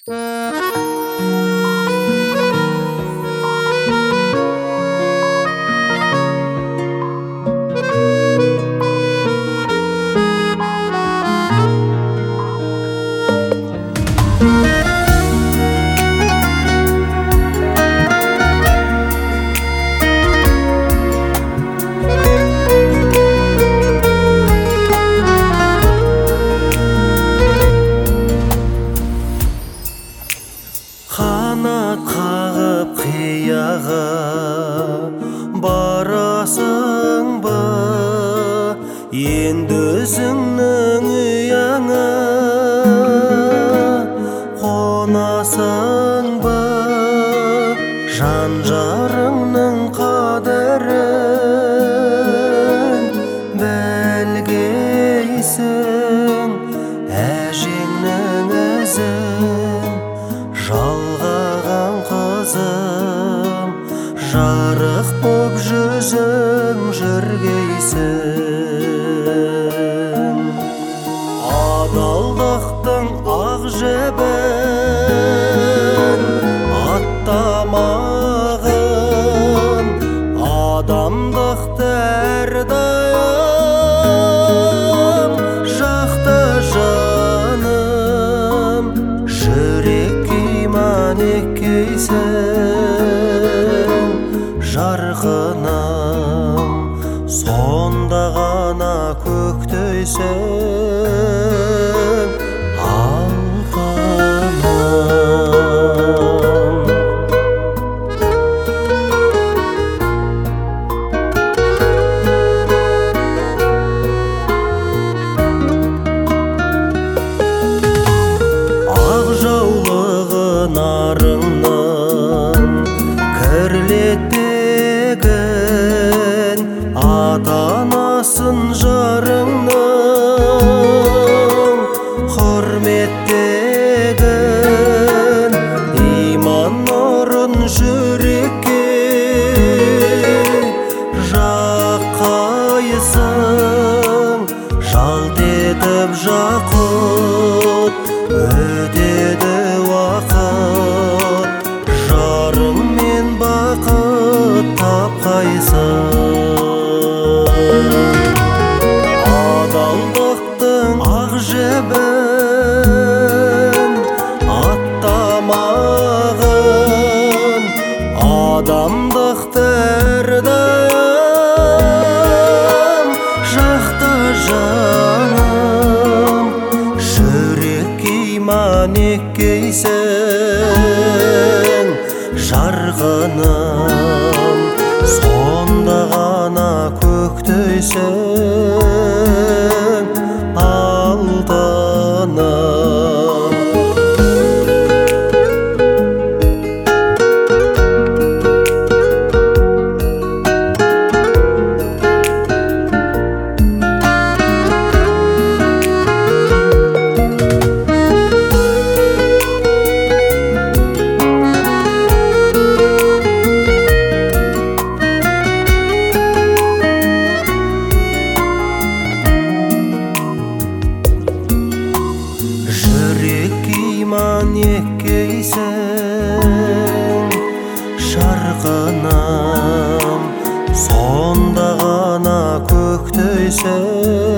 Қанат қағып қияға барасың ба, енді өзіңнің ұяңа қонасың ба, жан жарыңның қадірін білгейсің, әжеңнің ізін жалғаған қызым, жарық боп жүзің жүргейсің. Адалдықтың ақ жібін аттамағын, адамдықты әрдайым жақты жаным, жүрекке иман еккейсің жарқыным, сонда ғана көктейсің алтыным. Ақ жаулығы нарыңның кірлетпегін, ата-анасын жарыңның құрметтегін, иман нұрын жүрекке жаққайсың, жалт етіп жақұт өтеді уақыт, жарыңмен бақыт тапқайсың. Адалдықтың ақ жібін аттамағын, адамдықты әрдайым жақты жаным, жүрекке иман еккейсің жарқыным, сонда ғана көктейсің алтыным. Жүрекке иман еккейсің жарқыным, сонда ғана көктейсің